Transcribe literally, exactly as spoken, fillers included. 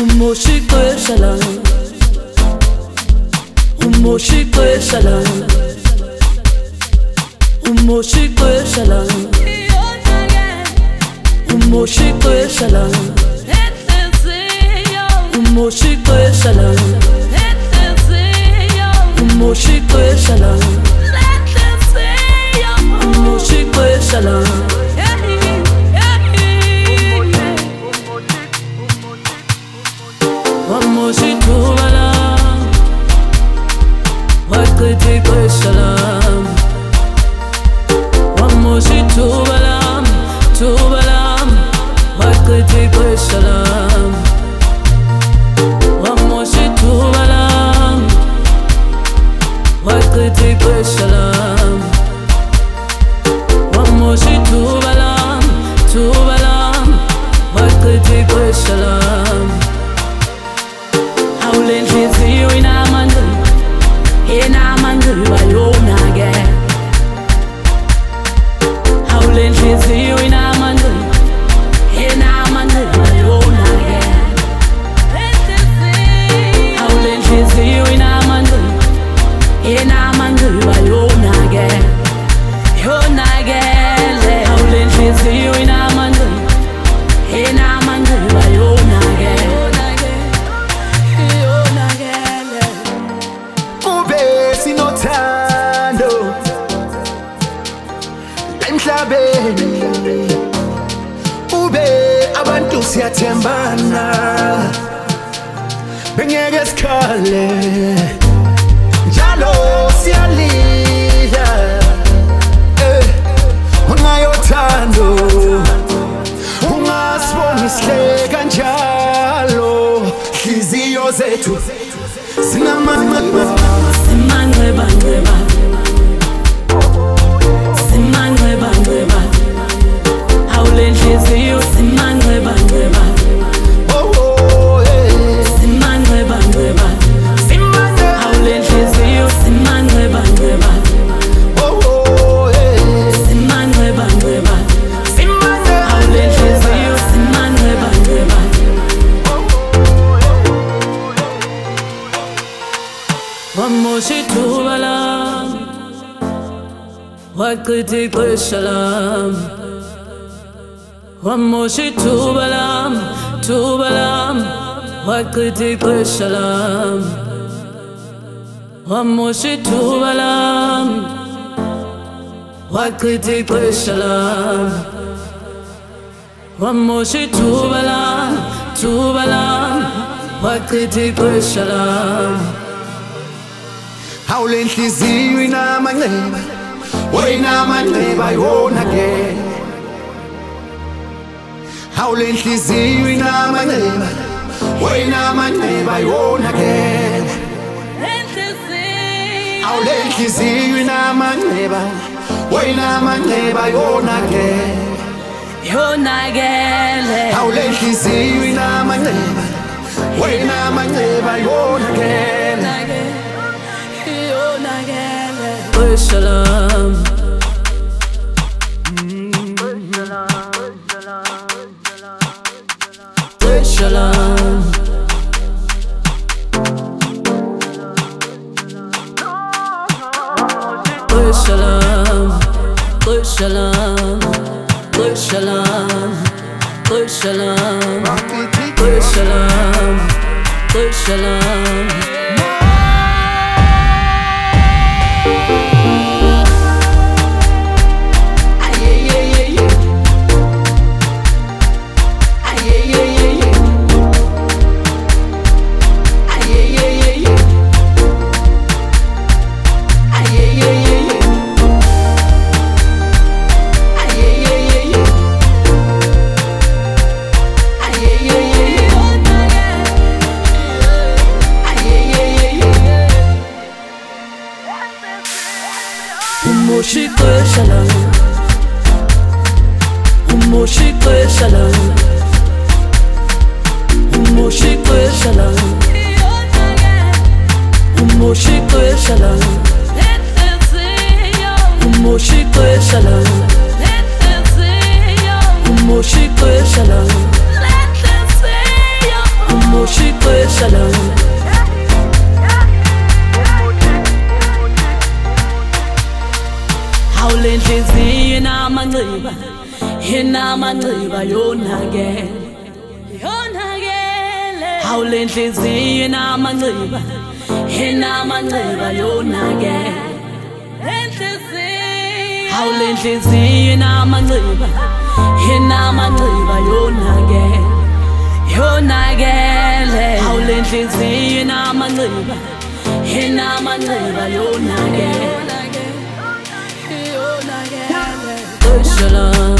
Umoshikwe shalom, Umoshikwe shalom, Umoshikwe shalom, Umoshikwe shalom, Umoshikwe shalom, Umoshikwe shalom, Umoshikwe shalom. Wamoshitubalam, wakritikwe shalom. Wamoshitubalam, tubalam, wakritikwe shalom. Wamoshitubalam, wakritikwe shalom. Wamoshitubalam, tubalam, wakritikwe shalom. Howlin' Shizzy in a mangle, in a mangle, Bayona again. Howlin' Shizzy in a mangle, in a mangle, Bayona again. Howlin' Shizzy in a mangle, in a mangle, Bayona again. Yona again. Howlin' Shizzy in a mangle, in a mangle, Bayona again. Ube abantu siyathembana bengeke sikhale njalo siyaliya eh ungayothando ungasibona isihleka njalo hliziyo zethu sinamandla Simandreba ndreba Simandreba ndreba Howlin' Shizzy, simandreba ndreba Oh oh eh Simandreba ndreba Howlin' Shizzy, simandreba ndreba Oh oh eh Simandreba ndreba Howlin' Shizzy, simandreba ndreba Wamoshitubalam, wakritikwe shalom. Wamoshitubalam, tubalam, wakritikwe shalom. Wamoshitubalam, wakritikwe shalom. Wamoshitubalam, tubalam, wakritikwe shalom. Howlin' Shizzy in a mangle, wena mangleba yona again. Howlin' Shizzy in a mangle, wena mangleba yona again. Howlin' Shizzy in a mangleba, wena mangleba yona again. Yona again. Howlin' Shizzy in a mangleba, wena mangleba yona again. Shalom. Shalom. Shalom. Shalom. Shalom. Shalom. Shalom. Shalom. Umoshikwe shalom, Umoshikwe shalom, Umoshikwe shalom, Umoshikwe shalom, Umoshikwe shalom, Umoshikwe shalom, Umoshikwe manxiba inamanxiba yonakele yonakele awule nhliziyo inamanxiba inamanxiba yonakele enhliziyo awule nhliziyo inamanxiba inamanxiba yonakele yonakele awule nhliziyo inamanxiba inamanxiba yonakele yonakele